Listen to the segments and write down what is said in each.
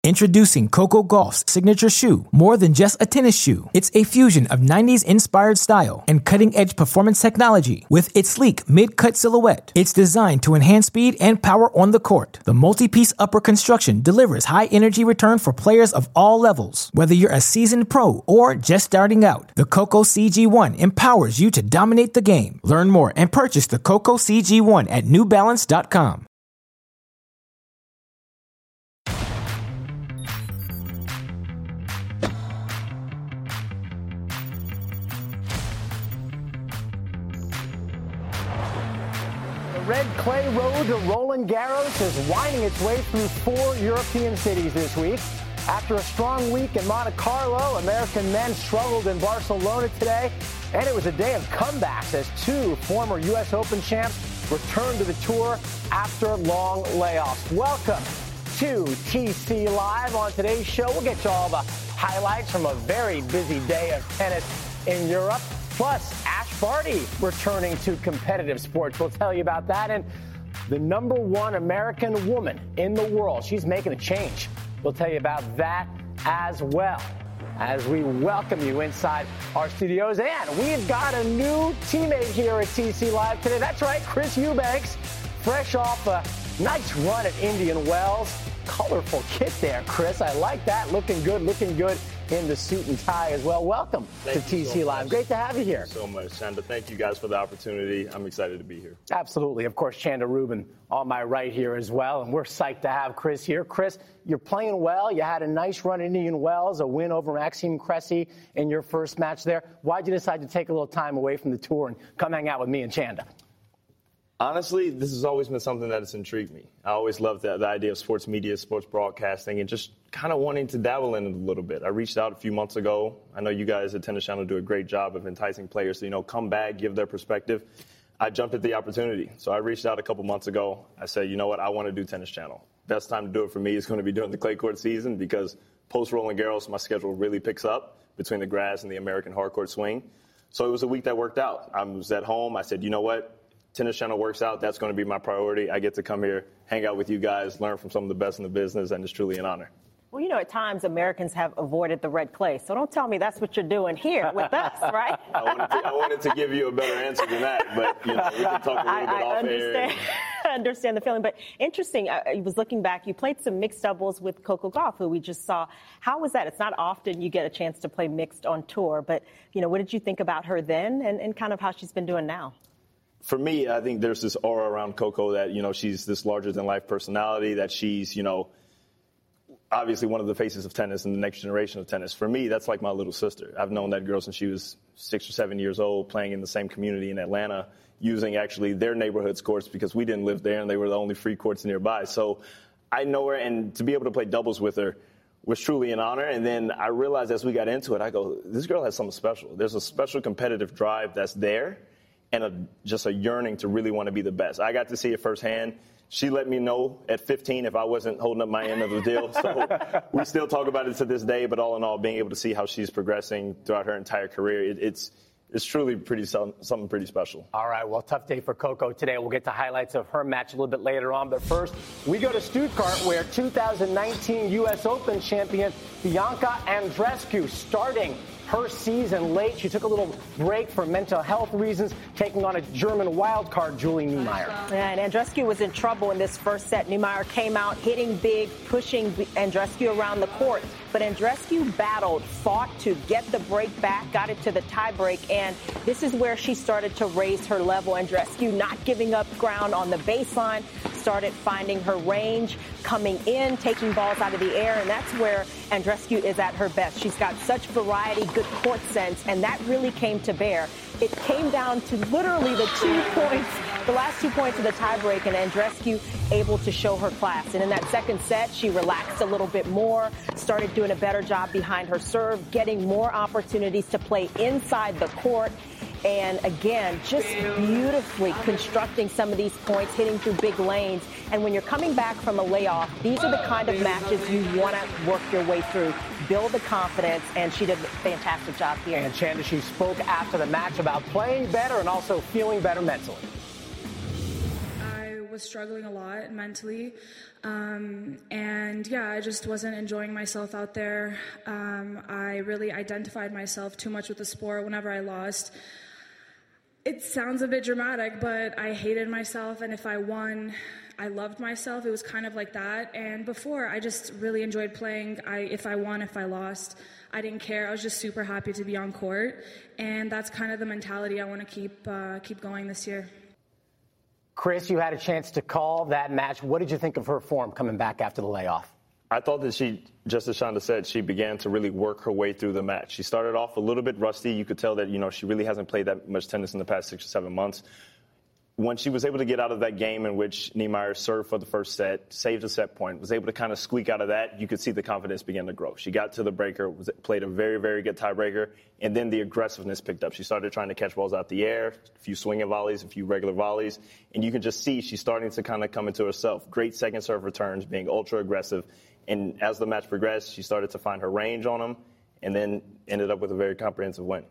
Introducing Coco Gauff's signature shoe, more than just a tennis shoe. It's a fusion of 90s-inspired style and cutting-edge performance technology. With its sleek mid-cut silhouette, it's designed to enhance speed and power on the court. The multi-piece upper construction delivers high-energy return for players of all levels. Whether you're a seasoned pro or just starting out, the Coco CG1 empowers you to dominate the game. Learn more and purchase the Coco CG1 at NewBalance.com. Red clay road to Roland Garros is winding its way through 4 European cities this week. After a strong week in Monte Carlo, American men struggled in Barcelona today, and it was a day of comebacks as 2 former U.S. Open champs returned to the tour after long layoffs. Welcome to TC Live. On today's show, we'll get you all the highlights from a very busy day of tennis in Europe. Plus, Ash Barty returning to competitive sports. We'll tell you about that. And the #1 American woman in the world. She's making a change. We'll tell you about that as well as we welcome you inside our studios. And we've got a new teammate here at TC Live today. That's right, Chris Eubanks, fresh off a nice run at Indian Wells. Colorful kit there, Chris. I like that. Looking good in the suit and tie as well. Welcome to TC Live. Great to have you here. Thank you so much, Chanda. Thank you guys for the opportunity. I'm excited to be here. Absolutely. Of course, Chanda Rubin on my right here as well, and we're psyched to have Chris here. Chris, you're playing well. You had a nice run in Indian Wells, a win over Maxime Cressy in your first match there. Why'd you decide to take a little time away from the tour and come hang out with me and Chanda? Honestly, this has always been something that has intrigued me. I always loved the idea of sports media, sports broadcasting, and just kind of wanting to dabble in it a little bit. I reached out a few months ago. I know you guys at Tennis Channel do a great job of enticing players to, come back, give their perspective. I jumped at the opportunity. So I reached out a couple months ago. I said, you know what, I want to do Tennis Channel. Best time to do it for me is going to be during the clay court season because post Roland Garros, my schedule really picks up between the grass and the American hardcourt swing. So it was a week that worked out. I was at home. I said, you know what? Tennis Channel works out. That's going to be my priority. I get to come here, hang out with you guys, learn from some of the best in the business, and it's truly an honor. Well, at times Americans have avoided the red clay, so don't tell me that's what you're doing here with us, right? I wanted to give you a better answer than that, but we can talk a little bit off air. I understand the feeling, but interesting. I was looking back. You played some mixed doubles with Coco Gauff, who we just saw. How was that? It's not often you get a chance to play mixed on tour, but what did you think about her then, and kind of how she's been doing now? For me, I think there's this aura around Coco that, she's this larger-than-life personality, that she's, obviously one of the faces of tennis and the next generation of tennis. For me, that's like my little sister. I've known that girl since she was 6 or 7 years old, playing in the same community in Atlanta, using actually their neighborhood's courts because we didn't live there and they were the only free courts nearby. So I know her, and to be able to play doubles with her was truly an honor. And then I realized as we got into it, I go, this girl has something special. There's a special competitive drive that's there, and just a yearning to really want to be the best. I got to see it firsthand. She let me know at 15 if I wasn't holding up my end of the deal. So we still talk about it to this day, but all in all, being able to see how she's progressing throughout her entire career, it's truly something pretty special. All right, well, tough day for Coco today. We'll get to highlights of her match a little bit later on. But first, we go to Stuttgart, where 2019 U.S. Open champion Bianca Andreescu starting her season late. She took a little break for mental health reasons, taking on a German wildcard, Julie Niemeyer. And Andreescu was in trouble in this first set. Niemeyer came out hitting big, pushing Andreescu around the court. But Andreescu battled, fought to get the break back, got it to the tie break, and this is where she started to raise her level. Andreescu not giving up ground on the baseline, started finding her range, coming in, taking balls out of the air, and that's where Andreescu is at her best. She's got such variety, good court sense, and that really came to bear. It came down to literally the last 2 points of the tiebreak, and Andreescu able to show her class. And in that second set, she relaxed a little bit more, started doing a better job behind her serve, getting more opportunities to play inside the court. And again, just beautifully constructing some of these points, hitting through big lanes. And when you're coming back from a layoff, these are the kind of matches you want to work your way through, build the confidence, and she did a fantastic job here. And Chanda, she spoke after the match about playing better and also feeling better mentally. was struggling a lot mentally. And yeah, I just wasn't enjoying myself out there. I really identified myself too much with the sport. Whenever I lost, it sounds a bit dramatic, but I hated myself. And if I won, I loved myself. It was kind of like that. And before, I just really enjoyed playing. If I won, if I lost, I didn't care. I was just super happy to be on court. And that's kind of the mentality I want to keep going this year. Chris, you had a chance to call that match. What did you think of her form coming back after the layoff? I thought that she, just as Shanda said, she began to really work her way through the match. She started off a little bit rusty. You could tell that, she really hasn't played that much tennis in the past 6 or 7 months. When she was able to get out of that game in which Niemeyer served for the first set, saved a set point, was able to kind of squeak out of that, you could see the confidence begin to grow. She got to the breaker, played a very, very good tiebreaker, and then the aggressiveness picked up. She started trying to catch balls out the air, a few swinging volleys, a few regular volleys, and you can just see she's starting to kind of come into herself. Great second serve returns, being ultra aggressive, and as the match progressed, she started to find her range on them, and then ended up with a very comprehensive win.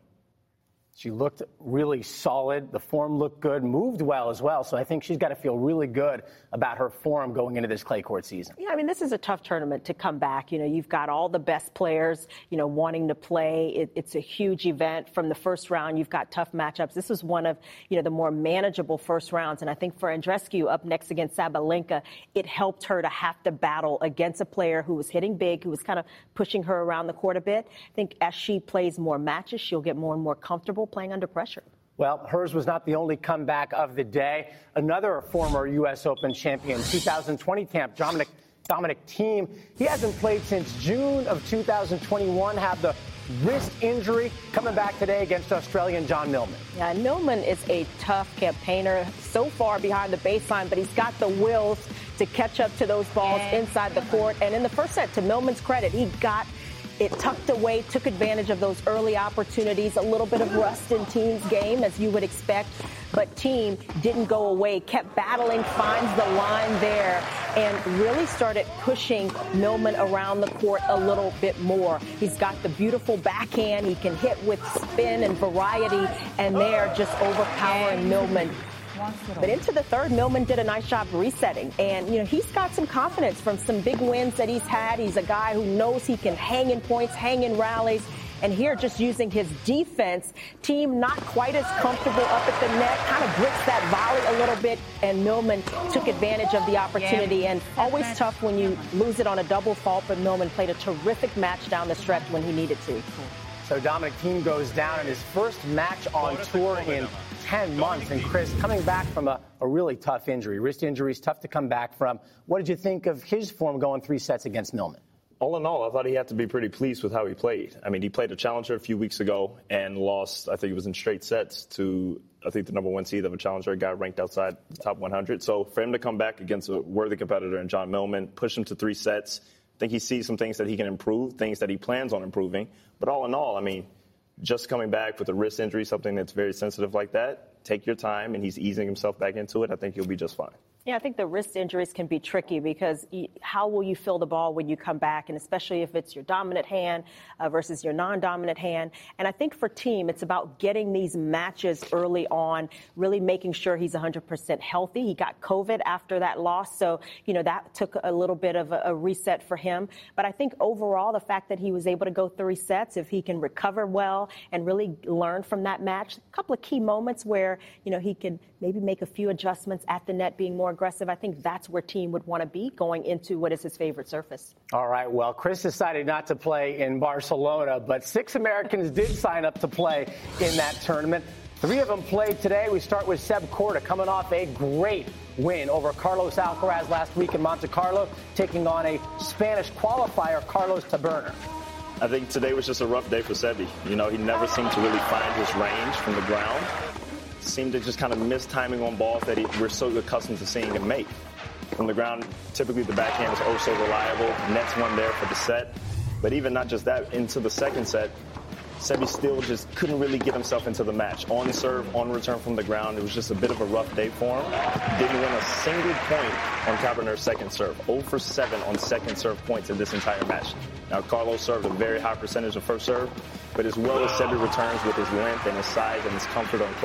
She looked really solid. The form looked good, moved well as well. So I think she's got to feel really good about her form going into this clay court season. Yeah, I mean, this is a tough tournament to come back. You've got all the best players, wanting to play. It's a huge event. From the first round, you've got tough matchups. This was one of, the more manageable first rounds. And I think for Andreescu up next against Sabalenka, it helped her to have to battle against a player who was hitting big, who was kind of pushing her around the court a bit. I think as she plays more matches, she'll get more and more comfortable playing under pressure. Well, hers was not the only comeback of the day. Another former U.S. Open champion, 2020 champ, Dominic Thiem. He hasn't played since June of 2021, had the wrist injury, coming back today against Australian John Millman. Yeah, Millman is a tough campaigner, so far behind the baseline, but he's got the wills to catch up to those balls inside the court. And in the first set, to Millman's credit, he got it tucked away, took advantage of those early opportunities, a little bit of rust in Thiem's game, as you would expect. But Thiem didn't go away, kept battling, finds the line there, and really started pushing Millman around the court a little bit more. He's got the beautiful backhand. He can hit with spin and variety, and they're just overpowering Millman. But into the third, Millman did a nice job resetting. And, he's got some confidence from some big wins that he's had. He's a guy who knows he can hang in points, hang in rallies. And here, just using his defense, Thiem not quite as comfortable up at the net, kind of bricks that volley a little bit. And Millman took advantage of the opportunity. And always tough when you lose it on a double fault. But Millman played a terrific match down the stretch when he needed to. So Dominic Thiem goes down in his first match on tour in 10 months. And Chris, coming back from a really tough injury, wrist injury is tough to come back from. What did you think of his form going 3 sets against Millman? All in all, I thought he had to be pretty pleased with how he played. I mean, he played a challenger a few weeks ago and lost, I think it was in straight sets, to, I think, the number 1 seed of a challenger, a guy ranked outside the top 100. So for him to come back against a worthy competitor in John Millman, push him to 3 sets, I think he sees some things that he can improve, things that he plans on improving. But all in all, I mean, just coming back with a wrist injury, something that's very sensitive like that, take your time, and he's easing himself back into it. I think he'll be just fine. Yeah, I think the wrist injuries can be tricky because how will you feel the ball when you come back, and especially if it's your dominant hand versus your non-dominant hand. And I think for Thiem, it's about getting these matches early on, really making sure he's 100% healthy. He got COVID after that loss, so, that took a little bit of a reset for him. But I think overall, the fact that he was able to go 3 sets, if he can recover well and really learn from that match, a couple of key moments where, he can maybe make a few adjustments at the net, being more aggressive. I think that's where Thiem would want to be going into what is his favorite surface. All right. Well, Chris decided not to play in Barcelona, but 6 Americans did sign up to play in that tournament. 3 of them played today. We start with Seb Korda, coming off a great win over Carlos Alcaraz last week in Monte Carlo, taking on a Spanish qualifier, Carlos Taberner. I think today was just a rough day for Sebi. He never seemed to really find his range from the ground. Seemed to just kind of miss timing on balls that we're so accustomed to seeing him make. From the ground, typically the backhand is oh so reliable. Net's one there for the set. But even not just that, into the second set, Sebi still just couldn't really get himself into the match. On serve, on return from the ground, it was just a bit of a rough day for him. Didn't win a single point on Taberner's second serve. 0 for 7 on second serve points in this entire match. Now, Carlos served a very high percentage of first serve, but as well as Sebi returns with his length and his size and his comfort on play,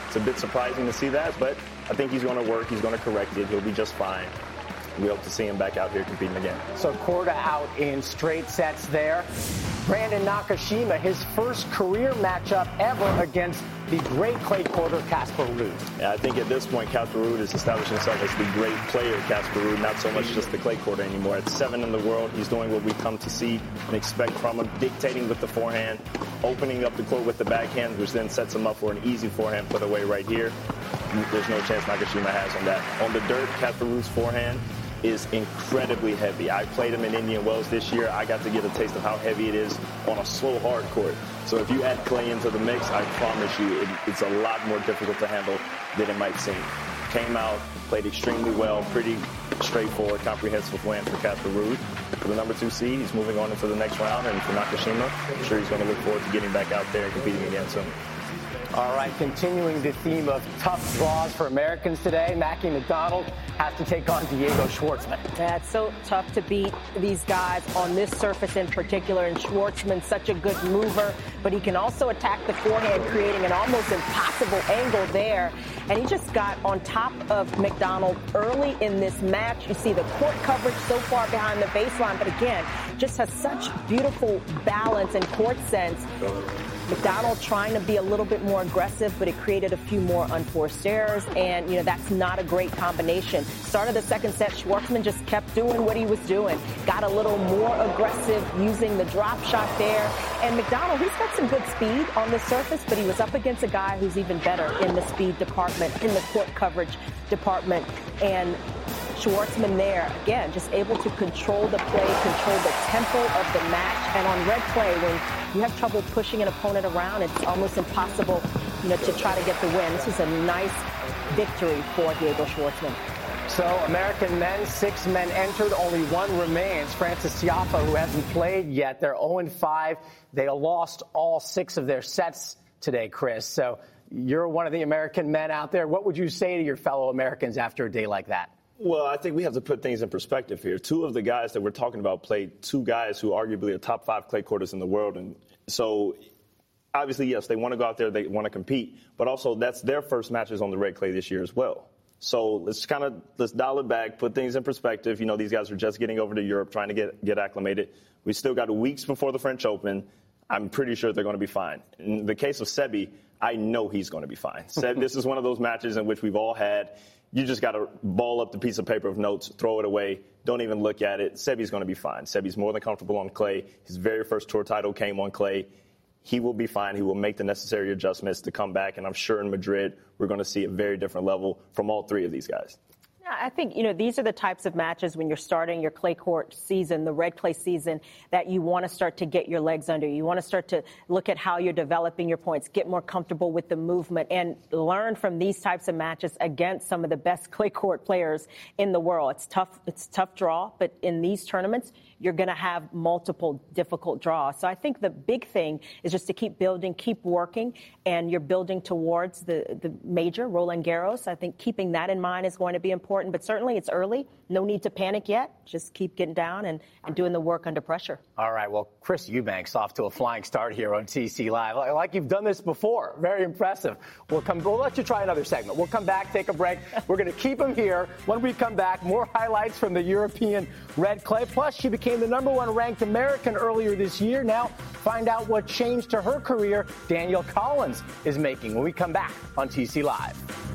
It's a bit surprising to see that, but I think he's going to work. He's going to correct it. He'll be just fine. We hope to see him back out here competing again. So Korda out in straight sets there. Brandon Nakashima, his first career matchup ever against the great clay courter Casper Ruud. Yeah, I think at this point, Casper Ruud is establishing himself as the great player, Casper Ruud, not so much just the clay courter anymore. At 7 in the world, he's doing what we come to see and expect from him, dictating with the forehand, opening up the court with the backhand, which then sets him up for an easy forehand put away right here. There's no chance Nakashima has on that. On the dirt, Casper Ruud's forehand is incredibly heavy. I played him in Indian Wells this year. I got to get a taste of how heavy it is on a slow, hard court. So if you add clay into the mix, I promise you it's a lot more difficult to handle than it might seem. Came out, played extremely well, pretty straightforward, comprehensive win for Casper Ruud. For the number 2 seed, he's moving on into the next round, and for Nakashima, I'm sure he's going to look forward to getting back out there and competing again soon. All right, continuing the theme of tough draws for Americans today, Mackie McDonald has to take on Diego Schwartzman. Yeah, it's so tough to beat these guys on this surface in particular, and Schwartzman's such a good mover, but he can also attack the forehand, creating an almost impossible angle there. And he just got on top of McDonald early in this match. You see the court coverage so far behind the baseline, but again, just has such beautiful balance and court sense. McDonald trying to be a little bit more aggressive, but it created a few more unforced errors, and, that's not a great combination. Started the second set, Schwartzman just kept doing what he was doing. Got a little more aggressive using the drop shot there. And McDonald, he's got some good speed on the surface, but he was up against a guy who's even better in the speed department, in the court coverage department. And Schwartzman there, again, just able to control the play, control the tempo of the match. And on red clay, when you have trouble pushing an opponent around, it's almost impossible, to try to get the win. This is a nice victory for Diego Schwartzman. So American men, 6 men entered, only 1 remains. Francis Tiafoe, who hasn't played yet, they're 0-5. They lost all 6 of their sets today, Chris. So you're one of the American men out there. What would you say to your fellow Americans after a day like that? Well, I think we have to put things in perspective here. 2 of the guys that we're talking about played 2 guys who arguably are top 5 clay courters in the world. And so, obviously, yes, they want to go out there, they want to compete, but also that's their first matches on the red clay this year as well. So let's dial it back, put things in perspective. These guys are just getting over to Europe, trying to get acclimated. We still got weeks before the French Open. I'm pretty sure they're going to be fine. In the case of Sebi, I know he's going to be fine. This is one of those matches in which we've all had. You just got to ball up the piece of paper of notes, throw it away, don't even look at it. Sebi's going to be fine. Sebi's more than comfortable on clay. His very first tour title came on clay. He will be fine. He will make the necessary adjustments to come back, and I'm sure in Madrid we're going to see a very different level from all 3 of these guys. I think, these are the types of matches when you're starting your clay court season, the red clay season, that you want to start to get your legs under. You want to start to look at how you're developing your points, get more comfortable with the movement, and learn from these types of matches against some of the best clay court players in the world. It's tough draw, but in these tournaments, you're going to have multiple difficult draws. So I think the big thing is just to keep building, keep working, and you're building towards the major, Roland Garros. I think keeping that in mind is going to be important, but certainly it's early. No need to panic yet. Just keep getting down and doing the work under pressure. All right, well, Chris Eubanks off to a flying start here on TC Live. Like you've done this before. Very impressive. We'll let you try another segment. We'll come back, take a break. We're going to keep him here. When we come back, more highlights from the European red clay. Plus, she became the number 1 ranked American earlier this year. Now, find out what change to her career Danielle Collins is making when we come back on TC Live.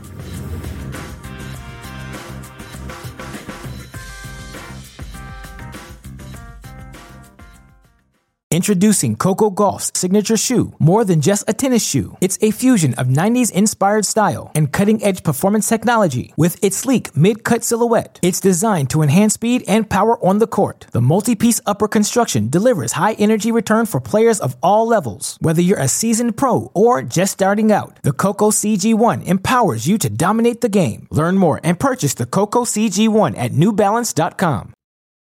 Introducing Coco Gauff's signature shoe. More than just a tennis shoe, it's a fusion of 90s inspired style and cutting-edge performance technology. With its sleek mid-cut silhouette, it's designed to enhance speed and power on the court. The multi-piece upper construction delivers high energy return for players of all levels. Whether you're a seasoned pro or just starting out, the Coco CG1 empowers you to dominate the game. Learn more and purchase the Coco CG1 at newbalance.com.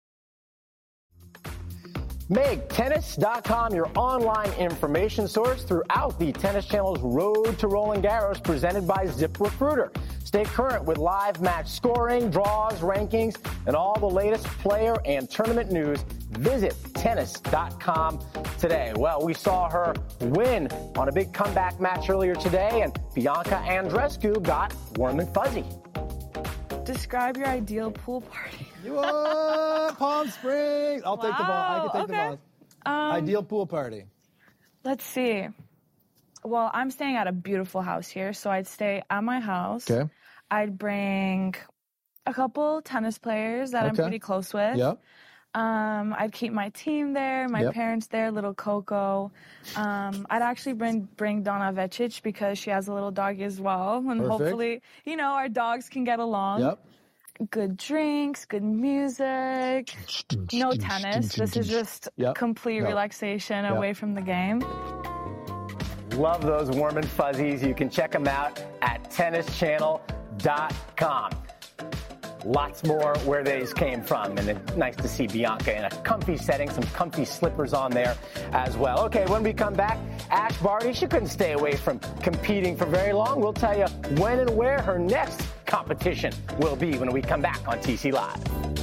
MakeTennis.com, your online information source throughout the Tennis Channel's Road to Roland Garros, presented by ZipRecruiter. Stay current with live match scoring, draws, rankings, and all the latest player and tournament news. Visit tennis.com today. Well, we saw her win on a big comeback match earlier today, and Bianca Andreescu got warm and fuzzy. Describe your ideal pool party. Palm Springs. I'll take the ball. I can take the ball. Ideal pool party. Let's see. Well, I'm staying at a beautiful house here, so I'd stay at my house. Okay. I'd bring a couple tennis players that I'm pretty close with. Yep. I'd keep my team there, my parents there, little Coco. I'd actually bring Donna Vecic because she has a little doggy as well. And hopefully, our dogs can get along. Yep. Good drinks, good music, no tennis. This is just complete relaxation away from the game. Love those warm and fuzzies. You can check them out at tennischannel.com. Lots more where these came from, and it's nice to see Bianca in a comfy setting, some comfy slippers on there as well. Okay, when we come back, Ash Barty, she couldn't stay away from competing for very long. We'll tell you when and where her next competition will be when we come back on TC Live.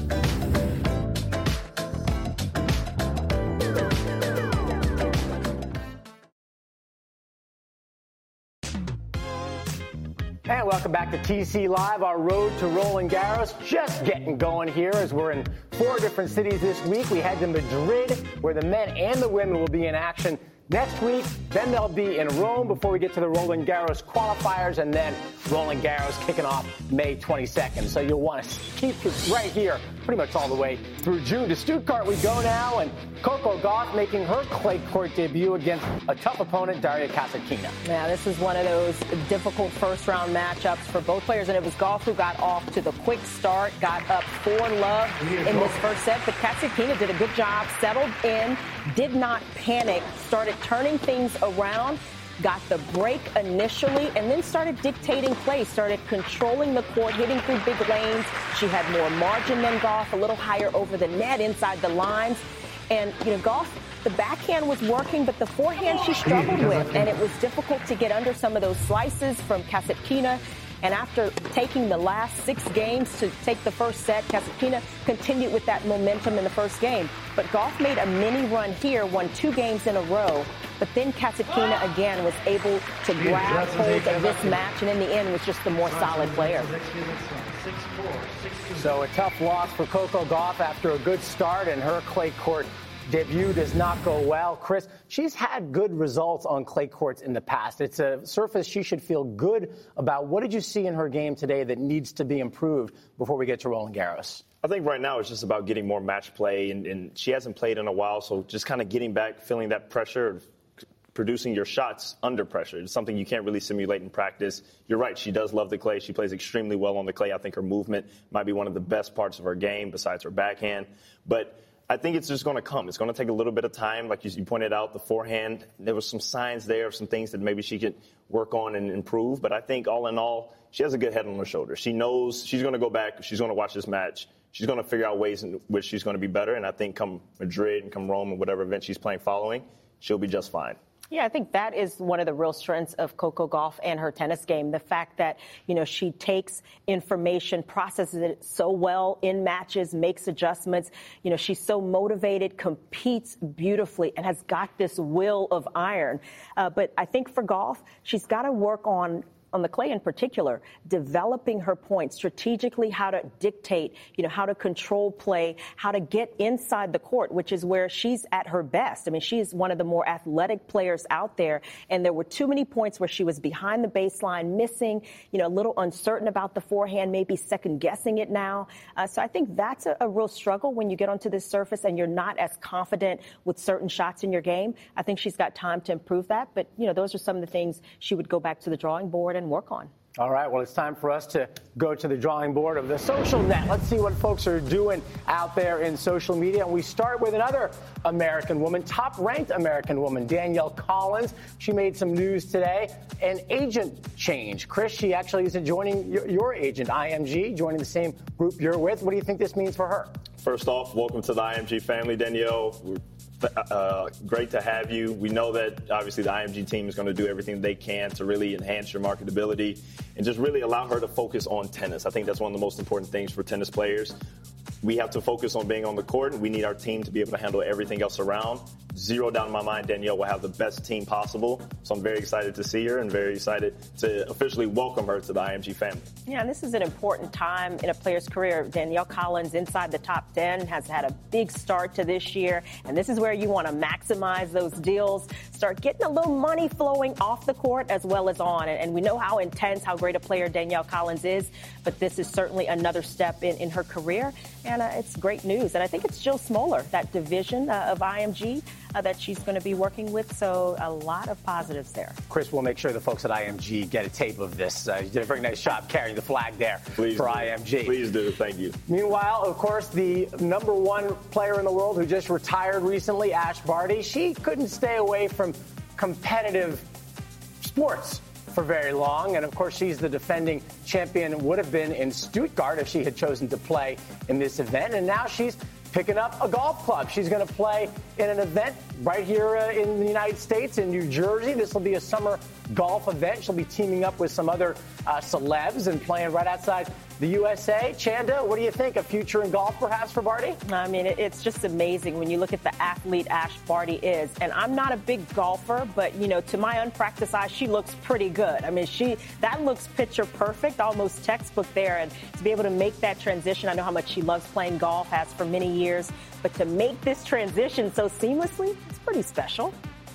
And welcome back to TC Live. Our road to Roland Garros just getting going here as we're in 4 different cities this week. We head to Madrid, where the men and the women will be in action next week. Then they'll be in Rome before we get to the Roland Garros qualifiers, and then Roland Garros kicking off May 22nd. So you'll want to keep it right here pretty much all the way through June. To Stuttgart we go now, and Coco Gauff making her clay court debut against a tough opponent, Daria Kasatkina. Yeah, this was one of those difficult first-round matchups for both players, and it was Gauff who got off to the quick start, got up 4-love in this first set, but Kasatkina did a good job, settled in, did not panic, started turning things around, got the break initially, and then started dictating play, started controlling the court, hitting through big lanes. She had more margin than Gauff, a little higher over the net, inside the lines. And, Gauff, the backhand was working, but the forehand she struggled with, and it was difficult to get under some of those slices from Kasatkina. And after taking the last 6 games to take the first set, Kasatkina continued with that momentum in the first game. But Gauff made a mini run here, won 2 games in a row. But then Kasatkina again was able to grab hold of this match, and in the end was just the more solid player. So a tough loss for Coco Gauff after a good start, and her clay court debut does not go well. Chris, she's had good results on clay courts in the past. It's a surface she should feel good about. What did you see in her game today that needs to be improved before we get to Roland Garros? I think right now it's just about getting more match play, and she hasn't played in a while, so just kind of getting back, feeling that pressure, producing your shots under pressure. It's something you can't really simulate in practice. You're right, she does love the clay. She plays extremely well on the clay. I think her movement might be one of the best parts of her game besides her backhand. But I think it's just going to come. It's going to take a little bit of time. Like you pointed out, the forehand, there was some signs there of some things that maybe she could work on and improve. But I think all in all, she has a good head on her shoulders. She knows she's going to go back. She's going to watch this match. She's going to figure out ways in which she's going to be better. And I think come Madrid and come Rome and whatever event she's playing following, she'll be just fine. Yeah, I think that is one of the real strengths of Coco Gauff and her tennis game. The fact that, she takes information, processes it so well in matches, makes adjustments. She's so motivated, competes beautifully, and has got this will of iron. But I think for Gauff, she's got to work on the clay in particular, developing her point strategically, how to dictate, how to control play, how to get inside the court, which is where she's at her best. I mean, she's one of the more athletic players out there, and there were too many points where she was behind the baseline, missing, a little uncertain about the forehand, maybe second guessing it now. So I think that's a real struggle when you get onto this surface and you're not as confident with certain shots in your game. I think she's got time to improve that, but, those are some of the things she would go back to the drawing board and work on. All right, well, it's time for us to go to the drawing board of the social net. Let's see what folks are doing out there in social media. And we start with another American woman, top-ranked American woman, Danielle Collins. She made some news today, an agent change. Chris, she actually is joining your agent, IMG, joining the same group you're with. What do you think this means for her? First off, welcome to the IMG family, Danielle. We're great to have you. We know that obviously the IMG team is going to do everything they can to really enhance your marketability and just really allow her to focus on tennis. I think that's one of the most important things for tennis players. We have to focus on being on the court, and we need our team to be able to handle everything else around. Zero doubt in my mind, Danielle will have the best team possible. So I'm very excited to see her and very excited to officially welcome her to the IMG family. Yeah, and this is an important time in a player's career. Danielle Collins inside the top 10 has had a big start to this year. And this is where you want to maximize those deals, start getting a little money flowing off the court as well as on. And we know how intense, how great a player Danielle Collins is. But this is certainly another step in her career. And it's great news. And I think it's Jill Smoller, that division of IMG that she's going to be working with. So a lot of positives there. Chris, we'll make sure the folks at IMG get a tape of this. You did a very nice job carrying the flag there for IMG. Please do. Thank you. Meanwhile, of course, the number one player in the world who just retired recently, Ash Barty, she couldn't stay away from competitive sports for very long. And, of course, she's the defending champion, would have been in Stuttgart if she had chosen to play in this event. And now she's picking up a golf club. She's going to play in an event right here in the United States, in New Jersey. This will be a summer golf event. She'll be teaming up with some other celebs and playing right outside the USA. Chanda, what do you think? A future in golf, perhaps, for Barty? I mean, it's just amazing when you look at the athlete Ash Barty is. And I'm not a big golfer, but, you know, to my unpracticed eye, she looks pretty good. I mean, that looks picture perfect, almost textbook there. And to be able to make that transition, I know how much she loves playing golf, has for many years. But to make this transition so seamlessly, it's pretty special.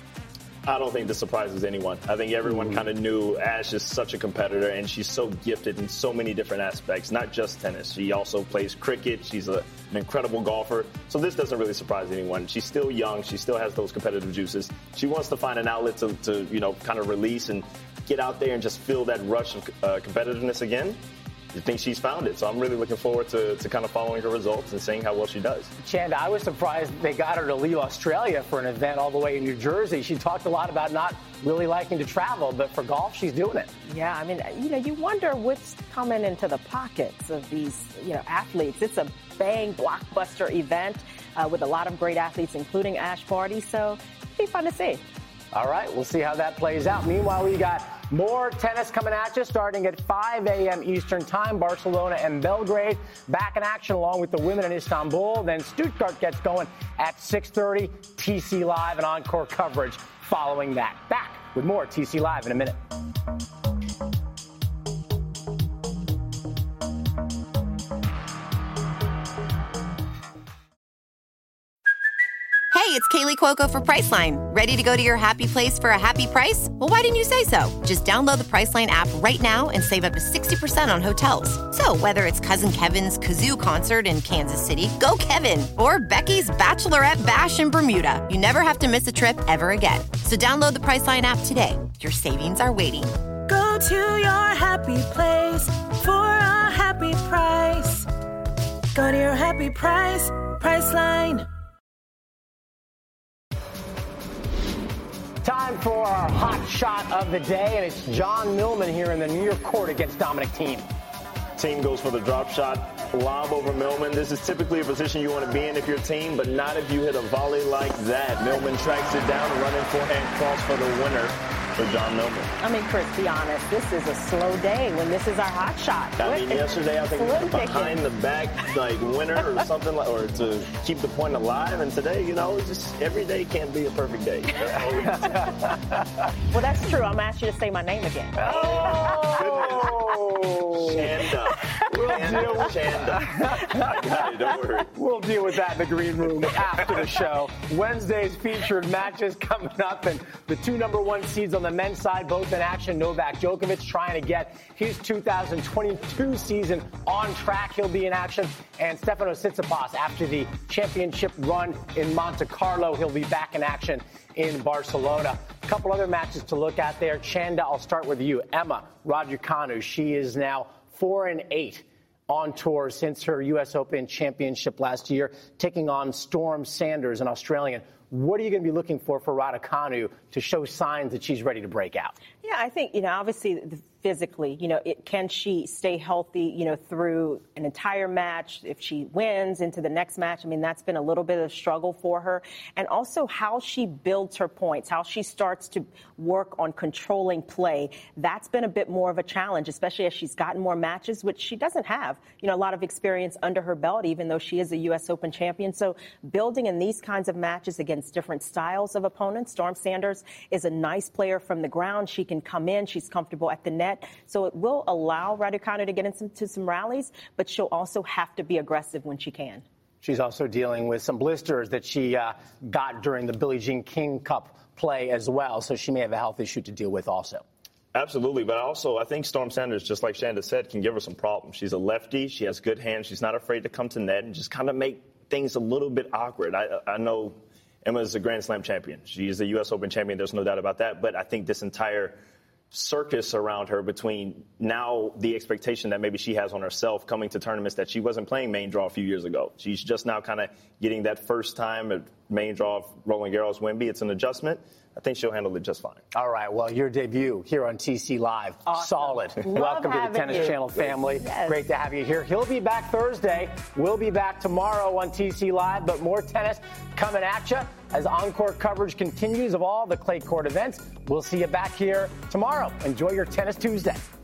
I don't think this surprises anyone. I think everyone kind of knew Ash is such a competitor, and she's so gifted in so many different aspects, not just tennis. She also plays cricket. She's an incredible golfer. So this doesn't really surprise anyone. She's still young. She still has those competitive juices. She wants to find an outlet to you know, kind of release and get out there and just feel that rush of competitiveness again. I think she's found it. So I'm really looking forward to kind of following her results and seeing how well she does. Chanda, I was surprised they got her to leave Australia for an event all the way in New Jersey. She talked a lot about not really liking to travel, but for golf, she's doing it. Yeah, I mean, you know, you wonder what's coming into the pockets of these, you know, athletes. It's a bang blockbuster event with a lot of great athletes, including Ash Barty. So it'll be fun to see. All right, we'll see how that plays out. Meanwhile, we got more tennis coming at you starting at 5 a.m. Eastern time. Barcelona and Belgrade back in action along with the women in Istanbul. Then Stuttgart gets going at 6:30. TC Live and encore coverage following that. Back with more TC Live in a minute. Hey, it's Kaylee Cuoco for Priceline. Ready to go to your happy place for a happy price? Well, why didn't you say so? Just download the Priceline app right now and save up to 60% on hotels. So whether it's Cousin Kevin's Kazoo Concert in Kansas City, go Kevin, or Becky's Bachelorette Bash in Bermuda, you never have to miss a trip ever again. So download the Priceline app today. Your savings are waiting. Go to your happy place for a happy price. Go to your happy price, Priceline. Time for our hot shot of the day, and it's John Millman here in the New York court against Dominic Thiem. Team goes for the drop shot, lob over Millman. This is typically a position you want to be in if you're a team, but not if you hit a volley like that. Millman tracks it down, running forehand cross for the winner for John Millman. I mean, Chris, be honest, this is a slow day when this is our hot shot. I mean, yesterday I think it was behind the back, like winner or something, like, or to keep the point alive. And today, you know, just every day can't be a perfect day. Well, that's true. I'm asking you to say my name again. Oh, Chanda. Chanda. I got it, don't worry. We'll deal with that in the green room after the show. Wednesday's featured matches coming up, and the two number one seeds on the men's side, both in action. Novak Djokovic trying to get his 2022 season on track. He'll be in action. And Stefanos Tsitsipas, after the championship run in Monte Carlo, he'll be back in action in Barcelona. A couple other matches to look at there. Chanda, I'll start with you. Emma Raducanu, she is now 4-8 on tour since her U.S. Open championship last year, taking on Storm Sanders, an Australian. What are you going to be looking for Raducanu to show signs that she's ready to break out? Yeah, I think, you know, obviously physically. Can she stay healthy, through an entire match? If she wins into the next match, that's been a little bit of a struggle for her. And also how she builds her points, how she starts to work on controlling play. That's been a bit more of a challenge, especially as she's gotten more matches, which she doesn't have, a lot of experience under her belt, even though she is a U.S. Open champion. So building in these kinds of matches against different styles of opponents, Storm Sanders is a nice player from the ground. She can come in. She's comfortable at the net. So it will allow Raducanu to get into some rallies, but she'll also have to be aggressive when she can. She's also dealing with some blisters that she got during the Billie Jean King Cup play as well. So she may have a health issue to deal with also. Absolutely. But also, I think Storm Sanders, just like Shanda said, can give her some problems. She's a lefty. She has good hands. She's not afraid to come to net and just kind of make things a little bit awkward. I know Emma's a Grand Slam champion. She is a U.S. Open champion. There's no doubt about that. But I think this entire circus around her, between now the expectation that maybe she has on herself coming to tournaments that she wasn't playing main draw a few years ago. She's just now kind of getting that first time at main draw of Roland Garros Wemby. It's an adjustment. I think she'll handle it just fine. All right. Well, your debut here on TC Live. Awesome. Solid. Welcome to the Tennis Channel family. Yes. Great to have you here. He'll be back Thursday. We'll be back tomorrow on TC Live, but more tennis coming at you as encore coverage continues of all the clay court events. We'll see you back here tomorrow. Enjoy your Tennis Tuesday.